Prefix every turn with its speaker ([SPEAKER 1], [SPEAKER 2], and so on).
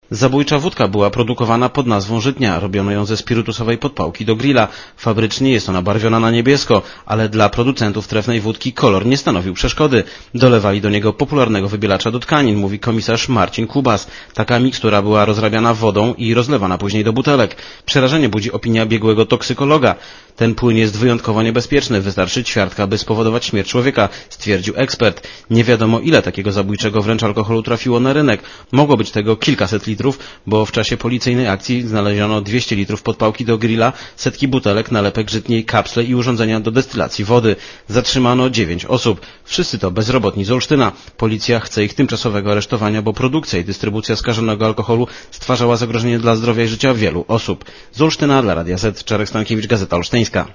[SPEAKER 1] Zabójcza wódka była produkowana pod nazwą Żytnia. Robiono ją ze spirytusowej podpałki do grilla. Fabrycznie jest ona barwiona na niebiesko, ale dla producentów trefnej wódki kolor nie stanowił przeszkody. Dolewali do niego popularnego wybielacza do tkanin, mówi komisarz Marcin Kubas. Taka mikstura była rozrabiana wodą i rozlewana później do butelek. Przerażenie budzi opinia biegłego toksykologa. Ten płyn jest wyjątkowo niebezpieczny. Wystarczy ćwiartka, by spowodować śmierć człowieka, stwierdził ekspert. Nie wiadomo, ile takiego zabójczego wręcz alkoholu trafiło na rynek. Mogło być tego kilkaset litrów, bo w czasie policyjnej akcji znaleziono 200 litrów podpałki do grilla, setki butelek, nalepek żytniej, kapsle i urządzenia do destylacji wody. Zatrzymano 9 osób. Wszyscy to bezrobotni z Olsztyna. Policja chce ich tymczasowego aresztowania, bo produkcja i dystrybucja skażonego alkoholu stwarzała zagrożenie dla zdrowia i życia wielu osób. Z Olsztyna dla Radia Z, Czarek Stankiewicz, Gazeta Olsztyńska.